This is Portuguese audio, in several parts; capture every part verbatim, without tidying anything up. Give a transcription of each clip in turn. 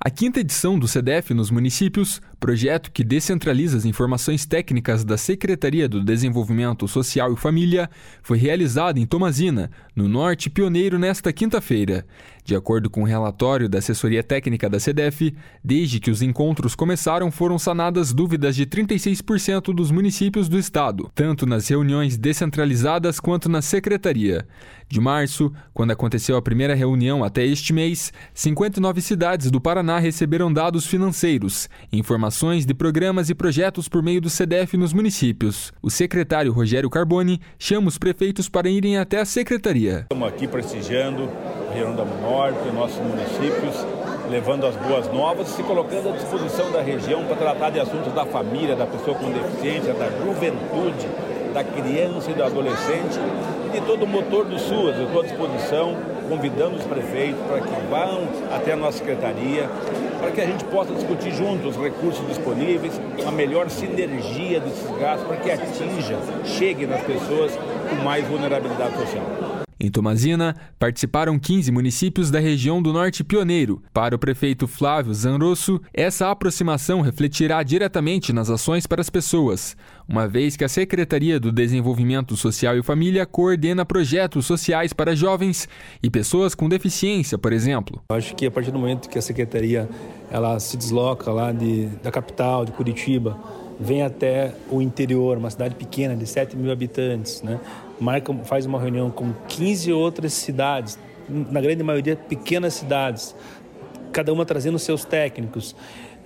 A quinta edição do SEDEF nos municípios, projeto que descentraliza as informações técnicas da Secretaria do Desenvolvimento Social e Família, foi realizada em Tomazina, no Norte Pioneiro, nesta quinta-feira. De acordo com o relatório da assessoria técnica da SEDEF, desde que os encontros começaram foram sanadas dúvidas de trinta e seis por cento dos municípios do estado, tanto nas reuniões descentralizadas quanto na secretaria. De março, quando aconteceu a primeira reunião até este mês, cinquenta e nove cidades do Paraná receberam dados financeiros, informações de programas e projetos por meio do SEDEF nos municípios. O secretário Rogério Carboni chama os prefeitos para irem até a secretaria. Estamos aqui prestigiando a região da Norte, nossos municípios, levando as boas novas e se colocando à disposição da região para tratar de assuntos da família, da pessoa com deficiência, da juventude, da criança e do adolescente e de todo o motor do SUAS. Eu estou à disposição, convidando os prefeitos para que vão até a nossa secretaria, para que a gente possa discutir juntos os recursos disponíveis, a melhor sinergia desses gastos, para que atinja, chegue nas pessoas com mais vulnerabilidade social. Em Tomazina, participaram quinze municípios da região do Norte Pioneiro. Para o prefeito Flávio Zanrosso, essa aproximação refletirá diretamente nas ações para as pessoas, uma vez que a Secretaria do Desenvolvimento Social e Família coordena projetos sociais para jovens e pessoas com deficiência, por exemplo. Eu acho que a partir do momento que a Secretaria ela se desloca lá de, da capital, de Curitiba, vem até o interior, uma cidade pequena de sete mil habitantes, né? Marca, faz uma reunião com quinze outras cidades, na grande maioria pequenas cidades, cada uma trazendo seus técnicos.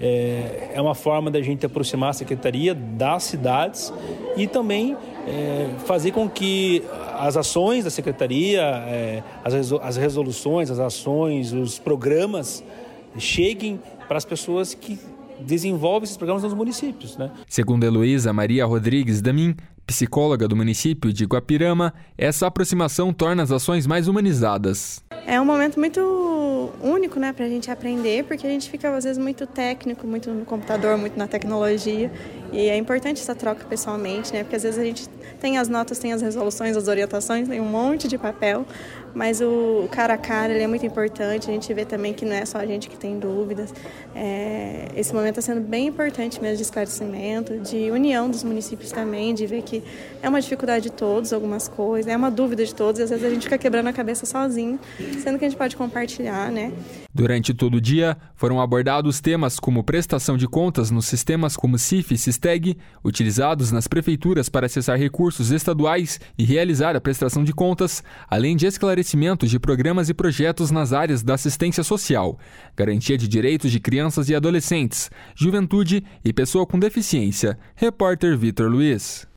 É, é uma forma da gente aproximar a Secretaria das cidades e também é, fazer com que as ações da Secretaria, é, as, as resoluções, as ações, os programas cheguem para as pessoas que desenvolvem esses programas nos municípios, né? Segundo Heloísa Maria Rodrigues Damin, psicóloga do município de Guapirama, essa aproximação torna as ações mais humanizadas. É um momento muito único, né, para a gente aprender, porque a gente fica às vezes muito técnico, muito no computador, muito na tecnologia, e é importante essa troca pessoalmente, né, porque às vezes a gente tem as notas, tem as resoluções, as orientações, tem um monte de papel, mas o cara a cara ele é muito importante. A gente vê também que não é só a gente que tem dúvidas. É, esse momento está sendo bem importante mesmo de esclarecimento, de união dos municípios também, de ver que é uma dificuldade de todos, algumas coisas, é uma dúvida de todos, e às vezes a gente fica quebrando a cabeça sozinho, sendo que a gente pode compartilhar, né? Durante todo o dia, foram abordados temas como prestação de contas nos sistemas como CIF e SISTEG, utilizados nas prefeituras para acessar recursos estaduais e realizar a prestação de contas, além de esclarecimentos de programas e projetos nas áreas da assistência social, garantia de direitos de crianças e adolescentes, juventude e pessoa com deficiência. Repórter Vitor Luiz.